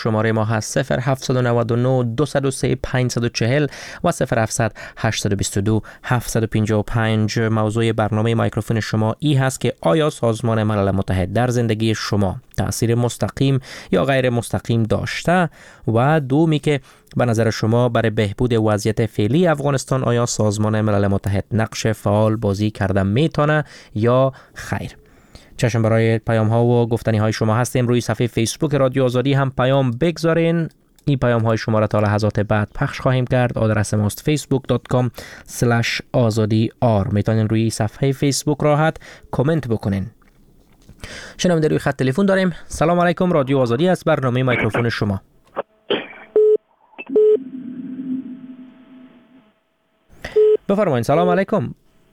شماره ما هست 0799 203 540 و 0700 822 755. موضوع برنامه مایکروفون شما ای هست که آیا سازمان ملل متحد در زندگی شما تأثیر مستقیم یا غیر مستقیم داشته؟ و دومی که به نظر شما برای بهبود وضعیت فعلی افغانستان آیا سازمان ملل متحد نقش فعال بازی کرده میتونه یا خیر؟ چشم برای پیام ها و گفتنی های شما هستیم. روی صفحه فیسبوک رادیو آزادی هم پیام بگذارین. این پیام های شما را تا لحظات بعد پخش خواهیم کرد. آدرس ماست facebook.com/azadi.r. میتونین روی صفحه فیسبوک راحت کامنت بکنین. شنونده روی خط تلفن داریم. سلام علیکم، رادیو آزادی است، برنامه مایکروفون شما. بفرمایید. سلام علیکم.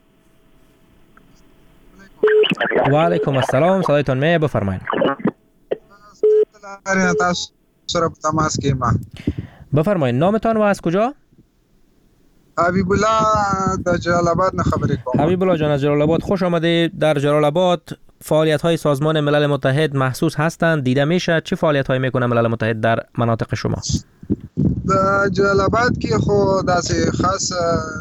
و علیکم السلام، صدایتان میاد، بفرمایید. بفرمایید، نامتان و از کجا؟ حبیب الله در جلال آباد نه خبری کنم. حبیب الله جان از جلال آباد، خوش آمده. در جلال آباد فعالیت های سازمان ملل متحد محسوس هستند، دیده میشه؟ چه فعالیت هایی میکنه ملل متحد در مناطق شما؟ در جلال آباد که خود از خاص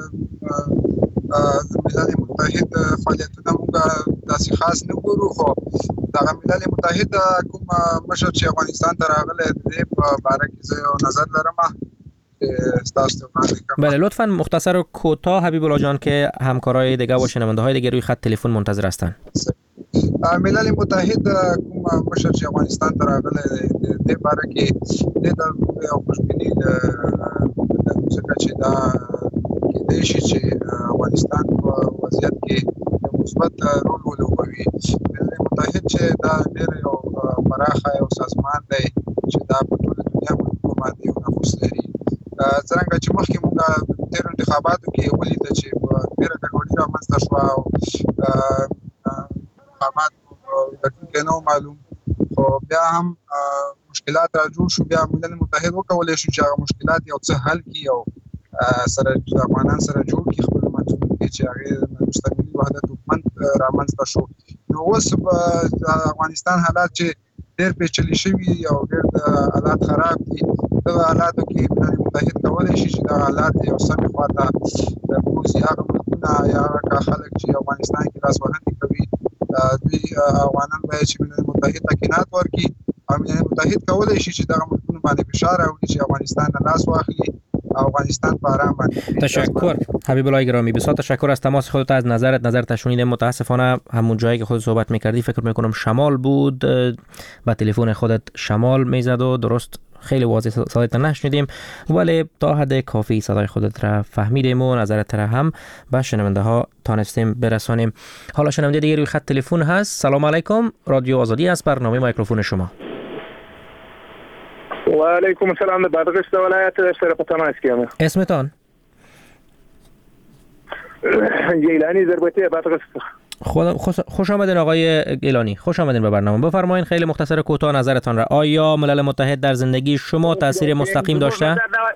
ملل متحد فعالیتونه مونږ داسې خاص نه ګورو، خو دغه ملل متحد کوم مشر چې افغانستان ته راغلی دی په باره کې زه یو نظر لرم ستاسو ته وړاندې کوم. بله لطفاً مختصر و کوتاه حبیب الله جان که همکارای دیگه و شنونده های دیگه روی خط تلفن منتظر هستن. ملل متحد کوم مشر چې افغانستان ته راغلی دی د باره کې د یو خوشبیني ځکه چې دا کېدای شي چې افغانستان په وضعیت کې مثبت رول ولوبوي. ملل متحد چې دا ډېر یو پراخه یو سازمان دی چې دا په ټوله دنیا باندې یو نفوذ لري. څرنګه چې مخکې موږ تېرو انتخاباتو کې ولیده چې ډېره ګډوډي رامنځته شوه او انتخابات راتلونکی نه و معلوم، خو بیا هم مشکلات را جوړ شو. بیا ملل متحد وکولی شو چې هغه مشکلات یو څه حل کړي او سره افغانان سره جوړ کړي خپل منځونو کې چې هغې مستقلي وحدت حکومت رامنځته شو. نو اوس په افغانستان حالات چې ډېر پیچلي شوي او ډېر حالات خراب دي، دغه حالاتو کې ملل متحد کولی شي چې دغه حالات یو سمې خوا ته بوځي. هغه ملکونه یا هغه خلک چې افغانستان کې لاسوهنې کوي دوی افغانان باید چې ملل متحد ته قناعت ورکړي او ملل متحد کولی شي چې دغه ملکونو باندې فشار راوړي چې افغانستان نه لاس واخلي، افغانستان په آرام باندې. تشکر حبیب الله گرامی، بسیار تشکر از تماس خودت، از نظرت شنیدم. متاسفانه همون جایی که خود صحبت میکردی فکر میکنم شمال بود، با تلفن خودت شمال میزد و درست خیلی واضح صدایت نشنیدیم، ولی تا حد کافی صدای خودت را فهمیدیم و نظرت را هم به شنونده ها تانستیم برسانیم. حالا شنونده دیگه روی خط تلفن هست. سلام علیکم، رادیو آزادی است، برنامه مایکروفون شما. و علیکم السلام، در بادغیس ولایت اشتر په تماس کې یم. اسمتان؟ گیلانی زربتی بادغیس. خوش آمدین آقای گیلانی، خوش آمدین به برنامه. بفرمایید خیلی مختصر کوتاه نظرتان را. آیا ملل متحد در زندگی شما تاثیر مستقیم داشته؟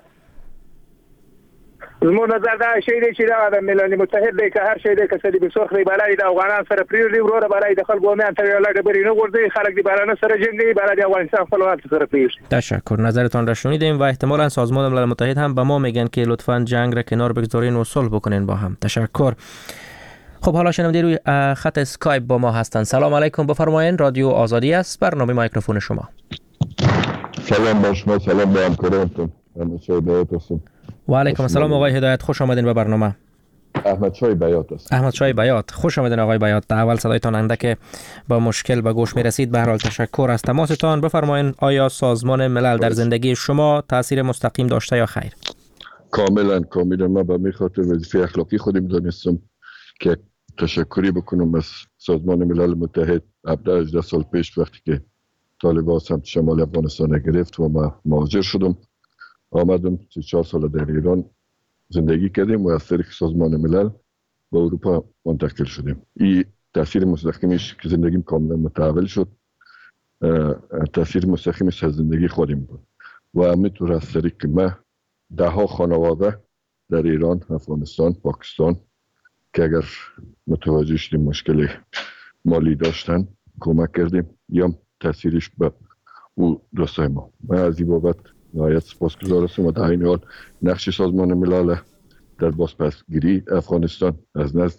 زموږ نظر دا شی دی چې دا ملل متحد دی که هر شی دی که څه دی بسوخ دی بالای د افغانان سره پریږدي وروره بالای د خلکو میان ته ولا ډبرې نه غورځي، خلک دی بارانه سره جنګي، بالای د افغانستان خپلواک سره پریږدي. تشکر، نظرتان را شنیدیم و احتمالاً سازمان ملل متحد هم به ما میگن که لطفاً جنگ را کنار بگذارین و صلح بکنین با هم. تشکر. خب حالا شنونده روی خط اسکایپ با ما هستند. سلام علیکم، بفرمایید، رادیو آزادی است، برنامه مایکروفون شما. سلام با شما، سلام با همکارانتون. هدایت هستم. و علیکم السلام آقای هدایت، خوش آمدین به برنامه. احمد شای بیات است. احمد شای بیات، خوش آمدین آقای بیات. اول صدایتان اندک با مشکل به گوش میرسید، به هر حال تشکر از تماستان. بفرمایید آیا سازمان ملل در زندگی شما تاثیر مستقیم داشته یا خیر؟ کاملا من به خاطر وظیفه اخلاقی خودم دانستم که تشکری بکنم از سازمان ملل متحد. 18 سال پیش وقتی که طالبان سمت شمال افغانستان گرفت و ما مهاجر شدم، آمدم 4 سال در ایران زندگی کردیم و از طریق سازمان ملل به اروپا منتقل شدیم. این تاثیر مستقیمش که زندگیم کاملا متحول شد، تاثیر مستقیمش از زندگی خودم بود و همینطور از طریق ما 10 خانواده در ایران، افغانستان، پاکستان که اگر متوجه شدیم مشکل مالی داشتن کمک کردیم، یا تاثیرش به او دوستای ما. من از این بابت نهایت سپاسگزار هستم و در این حال نقش سازمان ملل در بازپسگیری افغانستان از نزد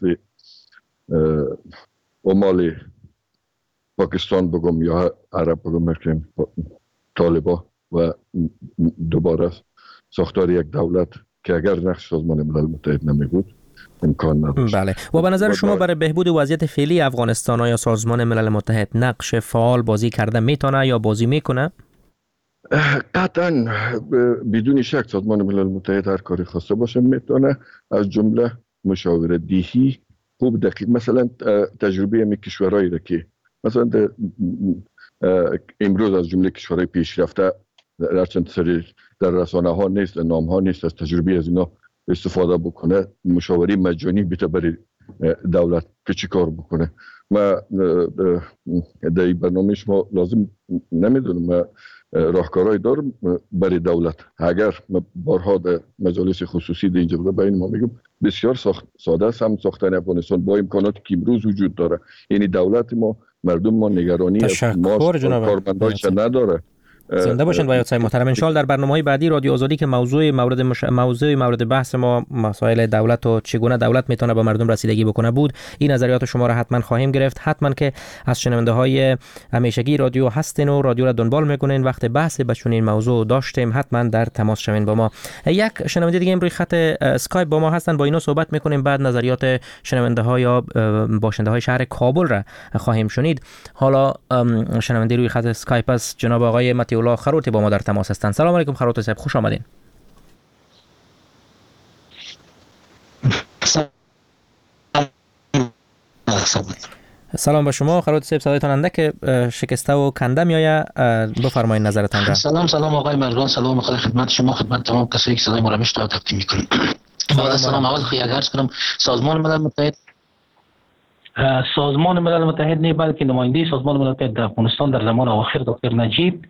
عمال پاکستان بگم یا عرب بگم که طالبا و دوباره ساختار یک دولت که اگر نقش سازمان ملل متحد نمی بود امکان نداشت. بله. و به نظر شما برای بهبود وضعیت فعلی افغانستان یا سازمان ملل متحد نقش فعال بازی کرده میتونه یا بازی میکنه؟ قطعا بدون شک سازمان ملل متحد هر کاری خواسته باشه میتونه، از جمله مشاوره دهی خوب دقیق، مثلا تجربه می کشورهایی را که مثلا امروز از جمله کشورهای پیشرفته در چند سری در رسانه ها نیست، نام ها نیست، از تجربه از اینا استفاده بکنه، مشاوره مجانی بیته برای دولت که چی کار بکنه. ما در این برنامه شما لازم نمیدونم راهکارهای دارم برای دولت. اگر بارها در مجالس خصوصی در اینجا بین ما میگم بسیار ساده است هم ساختن افغانستان با امکاناتی که امروز وجود داره. یعنی دولت ما، مردم ما نگرانی ما کارمندایش نداره. زنده باشین و یادسای محترم. ان شاء الله در برنامه‌های بعدی رادیو آزادی که موضوع مورد بحث ما مسائل دولت و چگونه دولت میتونه به مردم رسیدگی بکنه بود، این نظریات شما را حتما خواهیم گرفت. حتما که از شنونده‌های همیشگی رادیو هستین و رادیو را دنبال میکنین، وقت بحث به چنین موضوع داشتیم حتما در تماس شوین با ما. یک شنونده دیگه روی خط اسکایپ با ما هستن، با اینا صحبت میکنیم، بعد نظریات شنونده‌ها یا باشنده‌های شهر کابل را خواهیم شنید. حالا شنونده روی خط اسکایپ است جناب آقای الله خروتی با ما در تماس هستند. سلام علیکم خروتی صاحب، خوش آمدین. سلام به شما خروتی صاحب، صدایتان اندک شکسته و کنده میآید، بفرمایید نظرتان را. سلام آقای مرگان، سلام خدمت شما، خدمت تمام کسایی که صدای ما را میشنوند تقدیم می‌کنیم. بعد سلام اول خیلی عرض کنم سازمان ملل متحد نه بلکه نماینده سازمان ملل متحد در افغانستان در زمان اواخر دکتر نجیب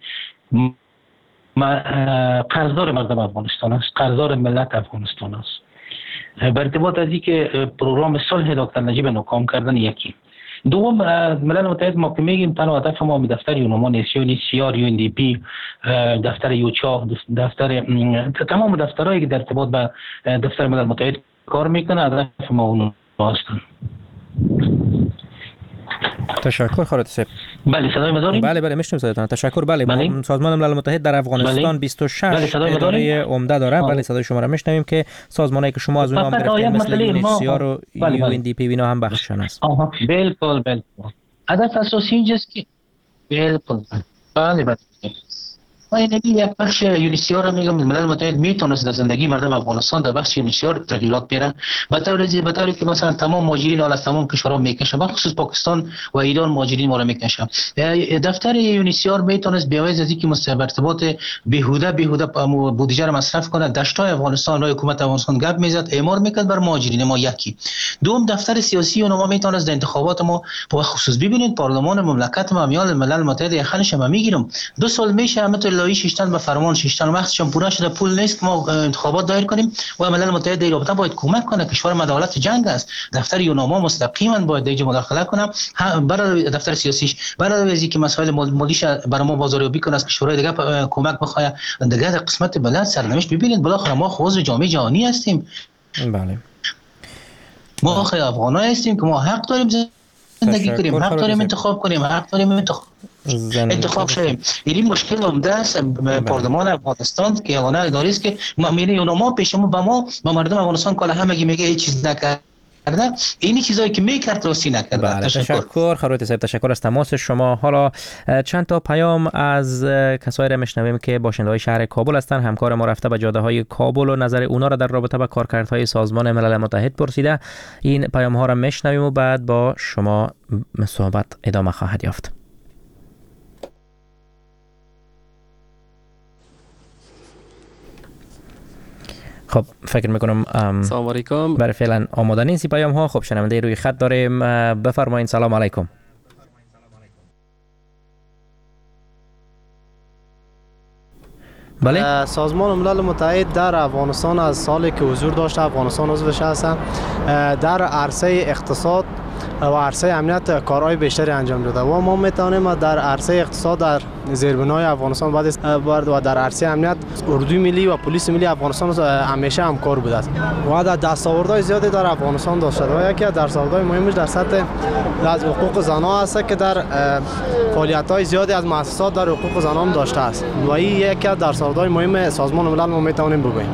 قرضدار مردم افغانستان است، قرضدار ملت افغانستان است. به ارتباط از اینکه پروگرام صلح دکتر نجیب ناکام کردن یکی. دوم، ملل متحد ما که میگیم تنها هدف ما دفتر یونما نیست، یعنی CR UNDP، دفتر یوچا، دفتر تمام دفترهایی که در ارتباط به دفتر ملل متحد کار میکنه هدف ما اون هستند. تشکر خالد صاحب. بله صدای ما داریم؟ بله میشنویم صدایتان. تشکر. بله سازمان ملل متحد در افغانستان 26 اداره عمده داره. بله صدای شما را میشنویم که سازمانایی که شما از اونها هم گرفتین مثل UNHCR و UNDP اینا هم بخششان است. بالکل هدف اساسی اینجاست که بالکل بله این یک بخش یونیسیار میگم ملل متحد میتونست در زندگی مردم افغانستان در بخش یونیسیار تغییرات بیاره به طوری که مثلا تمام مهاجرین از تمام کشورها میکشه، بخصوص پاکستان و ایران مهاجرین ما را میکشه. دفتر یونیسیار میتونست بیاویز از اینکه مستربط بیهوده بودجه را مصرف کنه، دشتای افغانستان را حکومت افغانستان گپ میزد اعمار میکرد بر مهاجرین ما. یکی دوم دفتر سیاسی اونها میتونست در انتخابات ما به خصوص ببینید پارلمان مملکت ما میال ملل متحد یخنش ما میگیرم 2 سال میشه همه شیشتن به فرمان شیشتن وقتش پورا شده، پول نیست که ما انتخابات دایر کنیم و ملل متحد در رابطه باید کمک کنه. کشور مداولت جنگ است، دفتر یونما مستقیما باید اینجا مداخله کنه برای دفتر سیاسیش، برای وزیر که مسائل مالیش برای ما بازاریابی کنه، از کشورهای دیگه کمک بخواد. دیگه قسمت بلند سرنوشت ببینید، بالاخره ما عضو جامعه جهانی هستیم. بله ما خیلی افغانایی هستیم که ما حق داریم زندگی کنیم، حق داریم انتخاب کنیم، حق داریم انتخاب شویم. این مشکل عمده است پارلمان افغانستان که اعلان اداری است که ما پیش ما با مردم افغانستان کلا همگی میگه هیچ چیز نکرده، اینی چیزایی که میکرد راستی نکرد. بله تشکر خروتی صاحب، تشکر از تماس شما. حالا چند تا پیام از کسایی را میشنویم که باشنده‌های شهر کابل هستن. همکار ما رفته به جاده‌های کابل و نظر اونا را در رابطه با کارکردهای سازمان ملل متحد پرسیده. این پیام ها را میشنویم و بعد با شما صحبت ادامه خواهد یافت. خب فکر میکنم سلام علیکم. برای فعلا آماده نیست پیام ها. خب شنونده روی خط داریم، بفرمایید. سلام علیکم. بله سازمان ملل متحد در افغانستان از سالی که حضور داشته افغانستان عضوش هستند در عرصه اقتصاد و عرصه امنیت کارهای بیشتری انجام داده و ما میتونیم در عرصه اقتصاد در زیربنای افغانستان بعد و در عرصه امنیت اردوی ملی و پلیس ملی افغانستان همیشه همکار بوده است و در دستاوردهای زیادی در افغانستان داشته و یکی از دستاوردهای مهمش در سطح حقوق زنان است که در فعالیت‌های زیادی از مؤسسات در حقوق زنان داشته است و این یکی از دستاوردهای مهم سازمان ملل ما میتونیم بگوییم.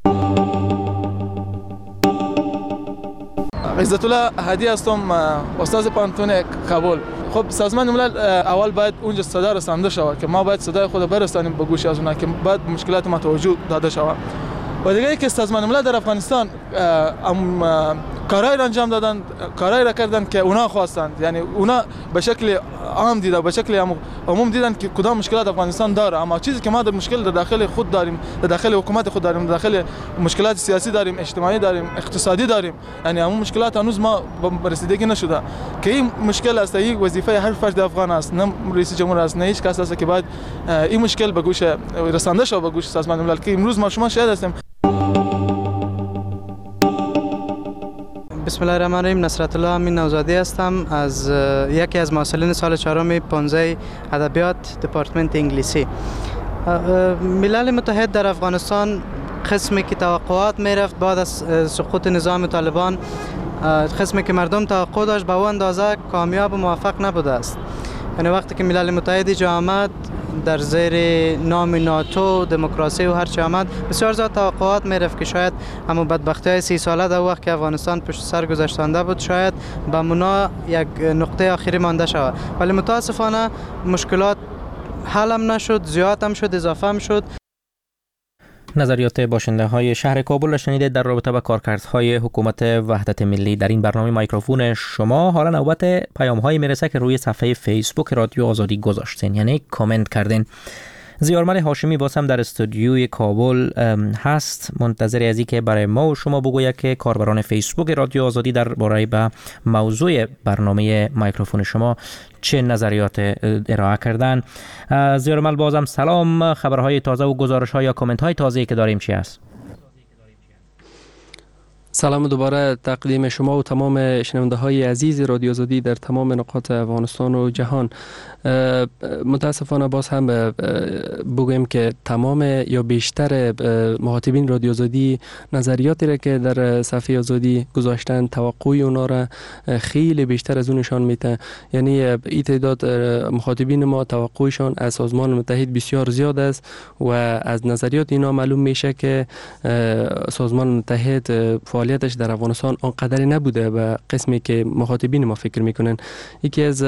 عزت الله هادی هستم، استاد پانتون کابل. خب سازمان ملل اول باید اونجا صدا رسانده شود که ما باید صدای خود برسانیم به گوش از اونها که بعد مشکلات ما توجه داده شود. و دیگه که سازمان ملل در افغانستان کارهای انجام دادن، کارهای را کردن که اونا خواستند، یعنی اونا به شکل عام دیدن، به شکل عموم دیدن که کدام مشکلات افغانستان داره، اما چیزی که ما در مشکل در داخل خود داریم، در داخل حکومت خود داریم، در داخل مشکلات سیاسی داریم، اجتماعی داریم، اقتصادی داریم، یعنی همون مشکلات هنوز ما رسیدگی نشده که این مشکل است، این وظیفه هر فرد افغان است، نه رئیس جمهور است، نه هیچ کس است که باید این مشکل به گوش رسانده شود به گوش سازمان ملل که امروز ما شما شاهد هستیم. بسم الله الرحمن الرحیم. نصرت الله امین نوزادی هستم، از یکی از محصلین سال 4 15 ادبیات دپارتمنت انگلیسی. ملل متحد در افغانستان قسمی که توقعات میرفت بعد از سقوط نظام طالبان، قسمی که مردم توقع داشت به اون اندازه کامیاب و موفق نبوده است. یعنی وقتی که ملل متحد جا آمد در زیر نام ناتو، دموکراسی و هر چی آمد، بسیار زیاد توقعات میرفت که شاید اما بدبختی 30 ساله در وقت که افغانستان پشت سر گذاشتنده بود شاید به منا یک نقطه آخری مانده شود، ولی متاسفانه مشکلات حل هم نشد، زیاد هم شد، اضافه هم شد. نظریات باشنده های شهر کابل را شنیدید در رابطه با کارکردهای حکومت وحدت ملی در این برنامه میکروفون شما. حالا نوبت پیام هایی میرسه که روی صفحه فیسبوک رادیو آزادی گذاشتین، یعنی کامنت کردین. زیارمل هاشمی باز هم در استودیوی کابل هست، منتظر از اینکه برای ما و شما بگوید که کاربران فیسبوک رادیو آزادی در باره به موضوع برنامه میکروفون شما چه نظریات ارائه کردن. زیارمل بازم سلام، خبرهای تازه و گزارش‌ها یا کامنت‌های تازه‌ای که داریم چی است؟ سلام دوباره تقدیم شما و تمام شنونده های عزیز رادیو آزادی در تمام نقاط افغانستان و جهان. متاسفانه باز هم بگویم که تمام یا بیشتر مخاطبین رادیو آزادی نظریاتی را که در صفحه آزادی گذاشتن توقع اونا را خیلی بیشتر از اون نشان میده. یعنی این تعداد مخاطبین ما توقعشان از سازمان متحد بسیار زیاد است و از نظریات اینا معلوم میشه که سازمان متحد فعالیتش در افغانستان آنقدری نبوده به قسمی که مخاطبین ما فکر میکنن. یکی از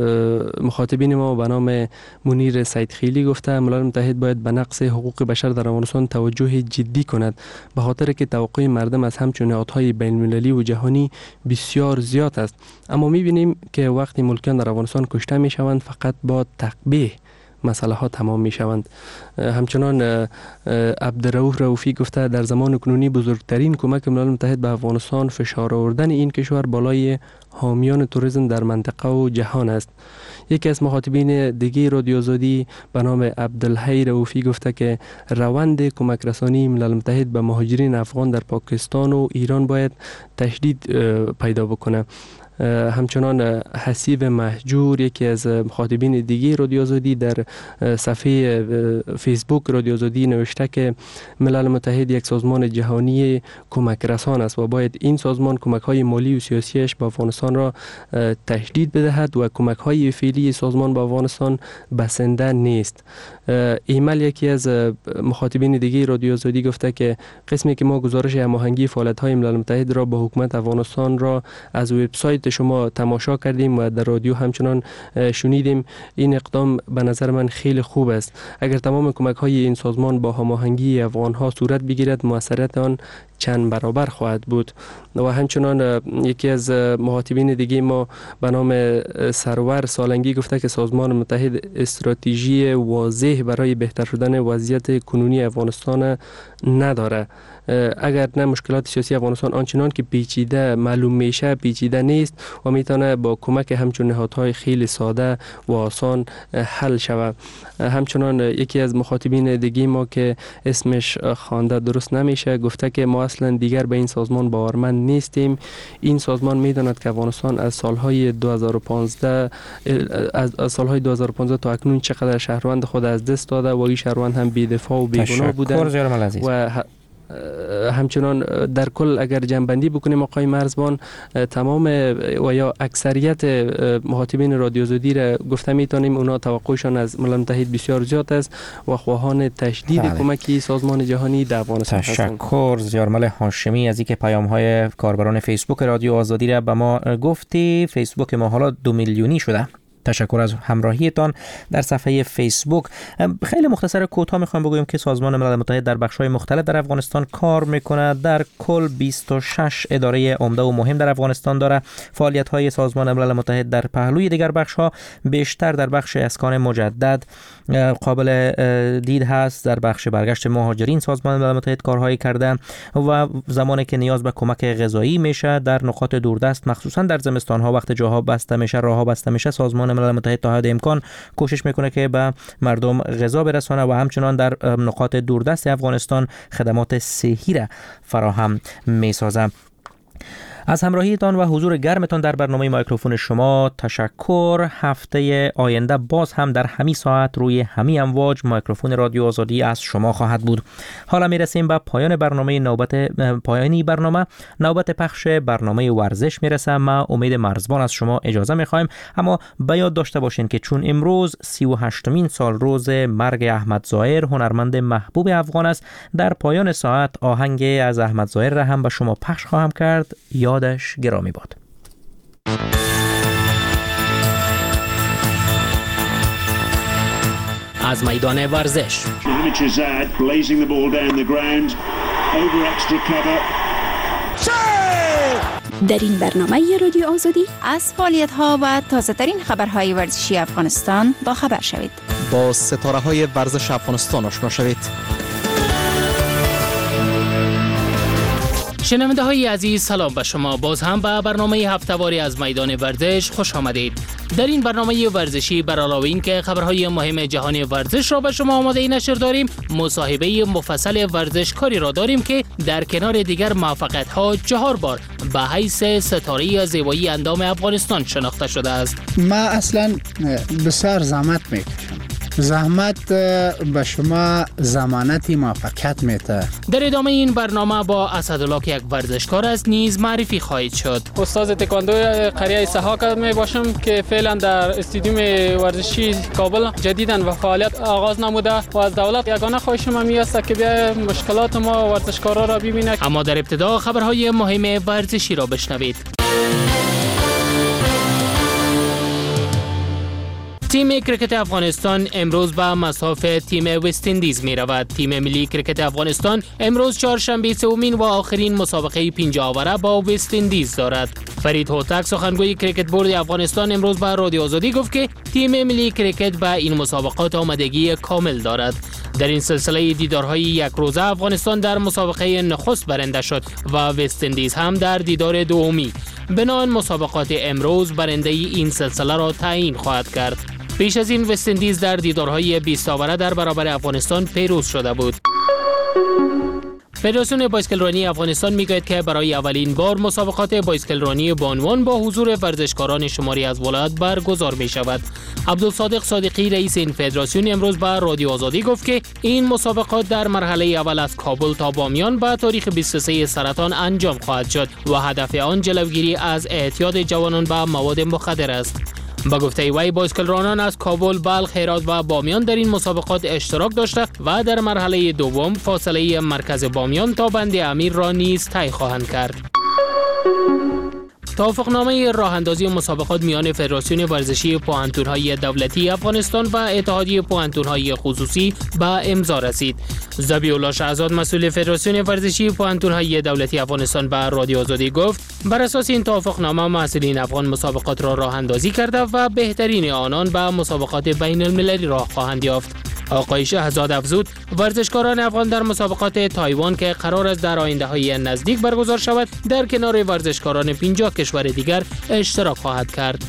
مخاطبین ما به نام منیر سیدخیلی گفته ملل متحد باید به نقص حقوق بشر در افغانستان توجه جدی کند، به خاطر که توقع مردم از همچون نهادهای بین المللی و جهانی بسیار زیاد است. اما میبینیم که وقتی ملکیان در افغانستان کشته میشوند فقط با تقبیح مسئله ها تمام می شوند. همچنان عبدالرؤوف رؤوفی گفته در زمان کنونی بزرگترین کمک ملل متحد به افغانستان فشار آوردن این کشور بالای حامیان توریسم در منطقه و جهان است. یکی از مخاطبین دیگه رادیو آزادی به نام عبدالحی رؤوفی گفته که روند کمک رسانی ملل متحد به مهاجرین افغان در پاکستان و ایران باید تشدید پیدا بکنه. همچنان حسیب مهجور یکی از مخاطبین دیگه رادیو آزادی در صفحه فیسبوک رادیو آزادی نوشته که ملل متحد یک سازمان جهانی کمک رسان است و باید این سازمان کمک های مالی و سیاسیش به افغانستان را تشدید بدهد و کمک های فعلی سازمان به افغانستان بسنده نیست. ایمل یکی از مخاطبین دیگه رادیو آزادی گفته که قسمی که ما گزارش هماهنگی فعالیت های ملل متحد را با حکومت افغانستان را از وبسایت شما تماشا کردیم و در رادیو همچنان شنیدیم، این اقدام به نظر من خیلی خوب است. اگر تمام کمک های این سازمان با هماهنگی افغان ها صورت بگیرد موثریت آن چند برابر خواهد بود. و همچنان یکی از مخاطبین دیگه ما به نام سرور سالنگی گفته که سازمان متحد استراتژی واضح برای بهتر شدن وضعیت کنونی افغانستان نداره. اگر نه مشکلات سیاسی افغانستان آنچنان که پیچیده معلوم میشه پیچیده نیست و میتونه با کمک همچون نهادهای خیلی ساده و آسان حل شود. همچنان یکی از مخاطبین دیگه ما که اسمش خوانده درست نمیشه گفته که ما اصلا دیگر به این سازمان باورمند نیستیم. این سازمان میداند که افغانستان از سالهای 2015 تا اکنون چقدر شهروند خود از دست داده و این شهروند هم بی‌دفاع و بیگناه بودند و همچنان در کل اگر جنبندی بکنیم آقای مرزبان، تمام و یا اکثریت مخاطبین رادیو زودی را گفته میتونیم اونا توقعشان از ملل متحد بسیار زیاد است و خواهان تشدید کمکی سازمان جهانی در افغانستان هستند. تشکر زیارمل هاشمی از اینکه پیام‌های کاربران فیسبوک رادیو آزادی را به ما گفتی. فیسبوک ما حالا 2 میلیونی شده. تشکر از همراهیتان در صفحه فیسبوک. خیلی مختصر کوتاه میخوایم بگویم که سازمان ملل متحد در بخش‌های مختلف در افغانستان کار میکنه. در کل 26 اداره عمده و مهم در افغانستان داره. فعالیت‌های سازمان ملل متحد در پهلوی دیگر بخش‌ها بیشتر در بخش اسکان مجدد قابل دید هست. در بخش برگشت مهاجرین سازمان ملل متحد کارهایی کرده و زمانی که نیاز به کمک غذایی میشه در نقاط دوردست، مخصوصا در زمستان‌ها وقت جاها بسته میشه، راه‌ها بسته میشه، سازمان ملل متحد تا حد امکان کوشش میکنه که به مردم غذا برسانه و همچنان در نقاط دوردست افغانستان خدمات صحی را فراهم میسازه. از همراهیتان و حضور گرمتان در برنامه مایکروفون شما تشکر. هفته آینده باز هم در همین ساعت روی همین امواج مایکروفون رادیو آزادی از شما خواهد بود. حالا میرسیم به پایان برنامه. نوبت پخش برنامه ورزش میرسه. ما امید مرزبان از شما اجازه میخوایم، اما به یاد داشته باشین که چون امروز 38مین سال روز مرگ احمد ظاهر، هنرمند محبوب افغان است، در پایان ساعت آهنگ از احمد ظاهر را هم به شما پخش خواهم کرد. یادش گرامی باد. از میدان ورزش در این برنامه رادیو آزادی از فعالیت‌ها و تازه‌ترین خبرهای ورزشی افغانستان با خبر شوید. با ستاره‌های ورزش افغانستان آشنا شوید. شنونده های عزیز، سلام به شما. باز هم به برنامه هفته‌واری از میدان ورزش خوش آمدید. در این برنامه ورزشی بر علاوه این که خبرهای مهم جهانی ورزش را به شما آماده نشر داریم، مصاحبه مفصل ورزشکاری را داریم که در کنار دیگر موفقیت‌ها 4 بار به حیث ستاره زیبایی اندام افغانستان شناخته شده است. ما اصلا بسیار زحمت میکشم. زحمت به شما ضمانت موفقیت میده. در ادامه این برنامه با اسدالله که یک ورزشکار است نیز معرفی خواهید شد. استاد تکواندو قریه سحاق می باشم که فعلا در استادیوم ورزشی کابل جدیداً و فعالیت آغاز نموده و از دولت یگانه خواهشم می است که بیا مشکلات ما ورزشکارا را ببینه. اما در ابتدا خبرهای مهم ورزشی را بشنوید. تیم کرکت افغانستان امروز به مصاف تیم وست اندیز می رود. تیم ملی کرکت افغانستان امروز چهارشنبه سومین و آخرین مسابقه 50 آوره با وست اندیز دارد. فرید هوتک سخنگوی کرکت بورد افغانستان امروز به رادیو آزادی گفت که تیم ملی کرکت به این مسابقات آمادگی کامل دارد. در این سلسله دیدارهای یک روزه افغانستان در مسابقه نخست برنده شد و وست اندیز هم در دیدار دومی. بنابراین مسابقات امروز برنده این سلسله را تعیین خواهد کرد. پیش از این وست اندیز در دیدارهای 20 آوره در برابر افغانستان پیروز شده بود. فدراسیون بایسکلرانی افغانستان میگوید که برای اولین بار مسابقات بایسکلرانی بانوان با حضور ورزشکاران شماری از ولایت برگزار می شود. عبدالصادق صادقی رئیس این فدراسیون امروز به رادیو آزادی گفت که این مسابقات در مرحله اول از کابل تا بامیان به تاریخ 23 سرطان انجام خواهد شد و هدف آن جلوگیری از اعتیاد جوانان به مواد مخدر است. با گفته وی بایسکلرانان از کابل، بلخ، هرات و بامیان در این مسابقات اشتراک داشته و در مرحله دوم فاصله مرکز بامیان تا بند امیر را نیز طی خواهند کرد. توافقنامه راه اندازی مسابقات میان فدراسیون ورزشی پوهنتون‌های دولتی افغانستان و اتحادیه پوهنتون‌های خصوصی به امضا رسید. ذبیح‌الله شهزاد مسئول فدراسیون ورزشی پوهنتون‌های دولتی افغانستان به رادیو آزادی گفت بر اساس این توافقنامه محصلین افغان مسابقات را راه اندازی کرده و بهترین آنان به مسابقات بین المللی راه خواهند یافت. آقای شهزاد افزود ورزشکاران افغان در مسابقات تایوان که قرار است در آینده‌های نزدیک برگزار شود در کنار ورزشکاران 50 کشور دیگر اشتراک خواهد کرد.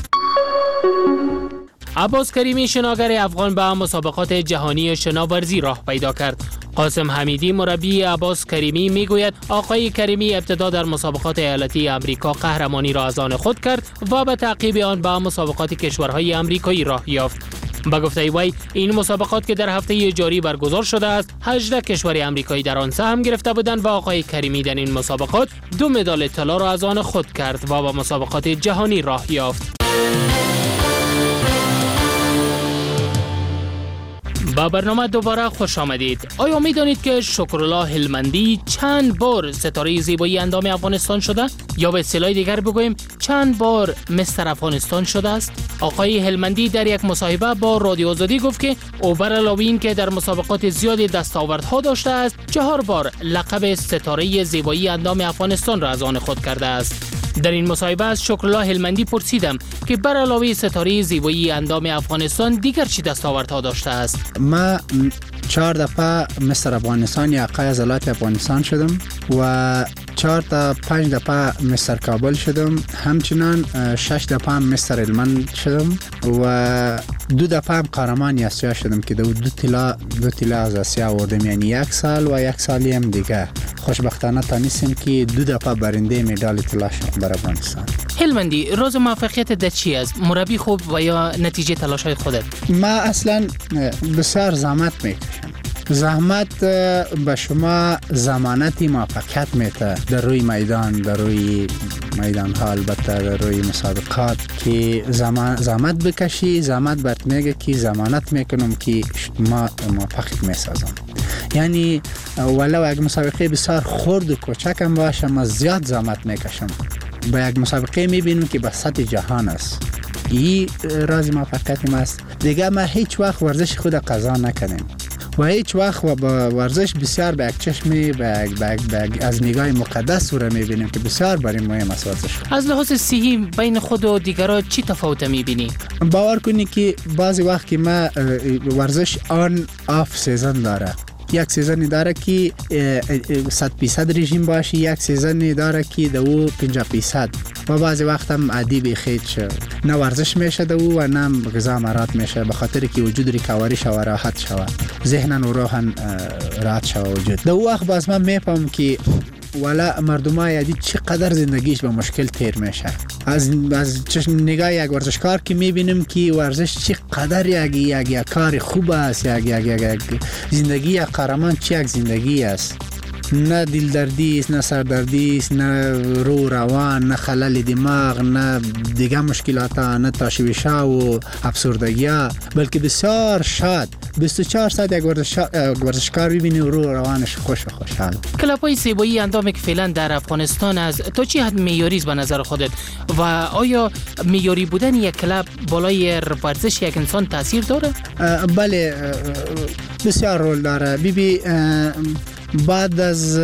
عباس کریمی شناگر افغان به مسابقات جهانی شناورزی راه پیدا کرد. قاسم حمیدی مربی عباس کریمی میگوید آقای کریمی ابتدا در مسابقات ایالتی امریکا قهرمانی را از آن خود کرد و به تعقیب آن به مسابقات کشورهای امریکایی راه یافت. با گفته وی این مسابقات که در هفته جاری برگزار شده است 18 کشور امریکایی در آن سهم گرفته بودند و آقای کریمی در این مسابقات 2 مدال طلا را از آن خود کرد و به مسابقات جهانی راه یافت. با برنامه دوباره خوش آمدید. آیا می دانید که شکرالله هلمندی چند بار ستاره زیبایی اندام افغانستان شده؟ یا به اصطلاح دیگر بگوییم چند بار مستر افغانستان شده است؟ آقای هلمندی در یک مصاحبه با رادیو آزادی گفت که او بر علاوه این که در مسابقات زیادی دستاوردها داشته است 4 بار لقب ستاره زیبایی اندام افغانستان را از آن خود کرده است. در این مصاحبه از شکرالله هلمندی پرسیدم که بر علاوه ستاره زیبایی اندام افغانستان دیگر چی دستاوردها داشته است. ما 4 دفعه مستر افغانستان یا آقای عضلات افغانستان شدم و 4 تا 5 دفعه مستر کابل شدم. همچنان 6 دفعه مستر هلمند شدم و 2 دفعه هم قهرمان آسیا شدم که 2 طلا از آسیا آوردم، یعنی 1 سال و 1 سالی هم دیگه. خوشبختانه تانستم که 2 دفعه برنده مدال طلا شدم بر افغانستان. هلمندی، راز موفقیت در چی است؟ مربی خوب و یا نتیجه تلاش‌های خودت؟ ما اصلا بسیار زحمت میکشم. زحمت به شما ضمانت موفقیت میده در روی میدان، در روی میدان ها، البته در روی مسابقات که زحمت بکشی، زحمت برات میگه که ضمانت میکنم که ما موفق میسازم. یعنی ولو یک مسابقه بسیار خرد و کوچک هم باشه ما زیاد زحمت میکشم. با یک مسابقه میبینم که به سطح جهان است. این راز موفقیت ما است. دیگه ما هیچ وقت ورزش خود قضا نکنیم و هیچ وقت و با ورزش بسیار به یک چشمی از نگاه مقدس رو میبینیم که بسیار برای مهم است ورزش. از لحاظ صحی بین خود و دیگران چی تفاوت میبینی؟ باور کنی که بعضی وقت که ما ورزش آن آف سیزن داره. یک سیزنی داره که 100% رژیم باشه، یک سیزنی داره که دو 50% و بعضی وقت هم عادی بخیت نه ورزش میشه دو و نه غذا مرات میشه، به خاطر که وجود ریکاوری شو و راحت شو، ذهنن و روحن راحت شو وجود. دو وقت باز من میفهم که ولا مردمای عادی چقدر زندگیش با مشکل تیر میشه. از نگاه یک ورزشکار که میبینیم که ورزش چقدر یک کار خوب است، یک زندگی یک قهرمان چه یک زندگی است. نه دل دردی است، نه سردردی است، نه روان، نه خلل دماغ، نه دیگه مشکلات، نه تشویش‌ها و افسردگی، بلکه بسیار شاد. 24 ساعت یک ورزشکار ببینی و روانش خوش و خوشحال. کلاب‌های زیبایی اندام که فعلا در افغانستان از تا چه حد معیاری است به نظر خودت و آیا معیاری بودن یک کلاب بالای ورزش یک انسان تاثیر داره؟ بله، بسیار رول داره. بعد از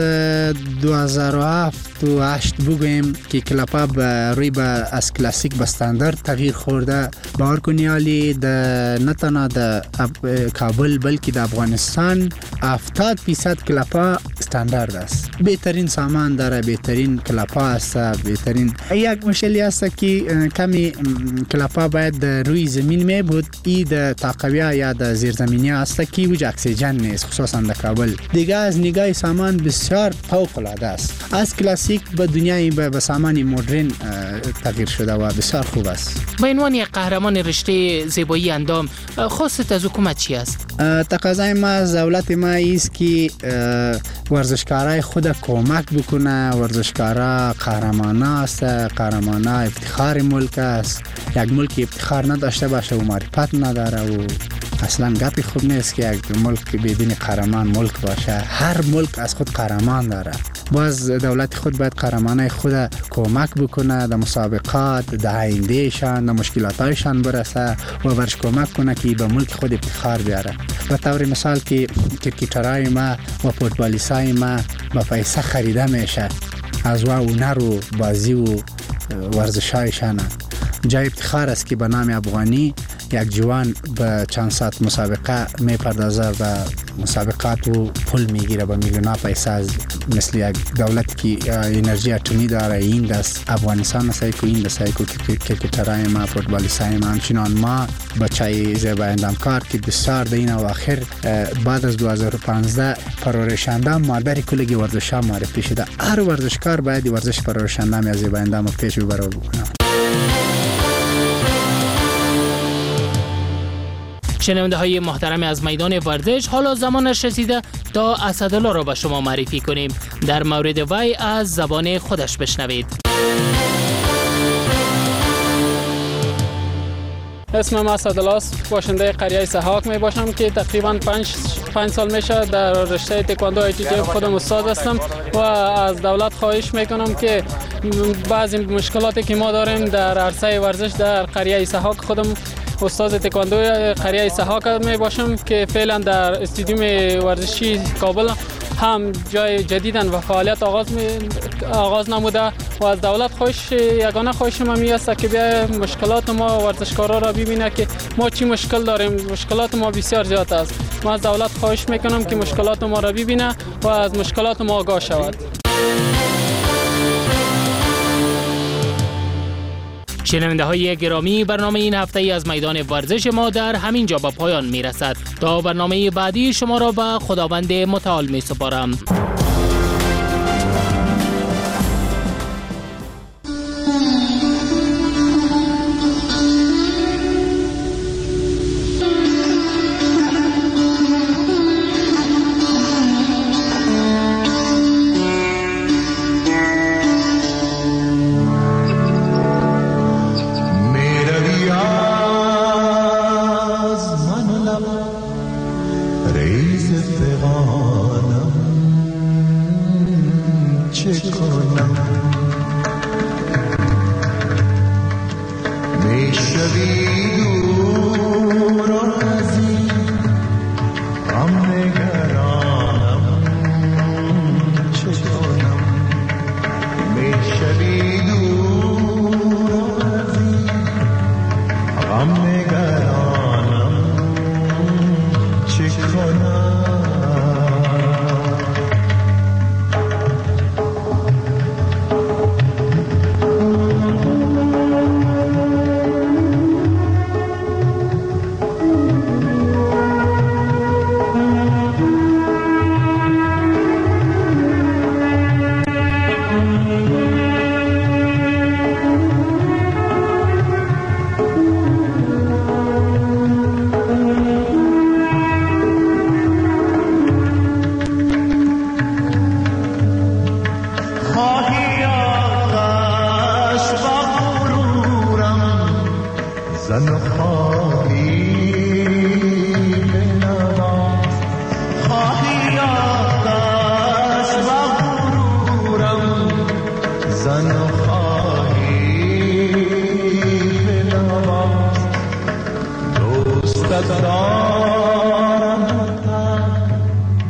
2007 و 8 بگویم که کلاب روی از کلاسیک به استاندارد تغییر خورده. باور کنی عالی نه تنها در کابل بلکه در افغانستان 70% کلاب استاندارد است. بهترین سامان داره، بهترین کلاب است، بهترین. یک مشکلی است که کمی کلاب باید روی زمین می بود. ای در تاقویه یا در زیرزمینی است که وجه اکسیژن نیست، خصوصا در کابل. دیگه از نگاه سامان بسیار فوق‌العاده است. از کلاسیک به دنیای به سامان مدرن تغییر شده و بسیار خوب است. به عنوان یک قهرمان رشته زیبایی اندام خواست از حکومت چی است؟ تقاضای ما از دولت ما است که ورزشکارای خود کمک بکنه. ورزشکارا قهرمانا است، قهرمانا افتخار ملک است. یک ملک افتخار نداشته باشه و معرفت نداره و اصلا گپی خوب نیست که یک ملک بدون قهرمان ملک باشه. هر ملک از خود قهرمان داره. باز دولت خود باید قهرمانای خود کمک بکنه در مسابقات، در آیندهشان، در مشکلاتایشان برسه و برش کمک کنه که به ملک خود افتخار بیاره. به طور مثال که کرکټرای ما و فوتبالیستای ما با پیسه خریده میشه از هنر و بازی و ورزشایشان. جای افتخار است که به نام افغانی یک جوان به چند ساعت مسابقه میپردازه و مسابقات و پول میگیره به میلیون‌ها پیسه از مثل یک دولت که انرژی اتمی داره. این دست افغانستان سایکو، این دست سایکو کرکترهای ما، فوتبالیستای ما، همچنان ما بچهای زیبا اندامکار که بسیار دین و آخر بعد از 2015 پرورشنده مادر کل ورزش‌ها معرفی شده. هر ورزشکار باید ورزش پرورشنده از زیبا اندام پیش ببره بکنه. شنونده های محترم از میدان ورزش، حالا زمانش رسیده تا اسدالله را به شما معرفی کنیم. در مورد وی از زبان خودش بشنوید. اسمم اسدالله است، باشنده قریه سحاق می باشم که تقریبا 5 سال میشه در رشته تکواندو ایتیجی خودم استاد هستم و از دولت خواهش میکنم که بعضی مشکلاتی که ما داریم در عرصه ورزش در قریه سحاق، خودم استاد تکواندو قریه سحاق می باشم که فعلا در استادیوم ورزشی کابل هم جای جدیدن و فعالیت آغاز نموده و از دولت یگانه خواهش ما می است که بیا مشکلات ما ورزشکارا را ببینه که ما چی مشکل داریم. مشکلات ما بسیار زیاد است. ما از دولت خواهش میکنم که مشکلات ما را ببینه و از مشکلات ما آگاه شود. شنونده های گرامی، برنامه این هفته ای از میدان ورزش ما در همین جا به پایان می رسد. تا برنامه بعدی شما را به خداوند متعال می سپارم. میشوی